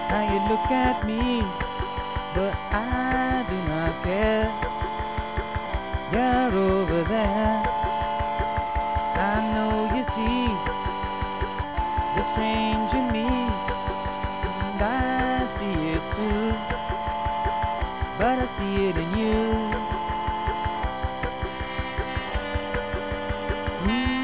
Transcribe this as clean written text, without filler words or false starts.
how you look at me, but I do not care. You're over there. I know you see the strange in me, and I see it too, but I see it in you.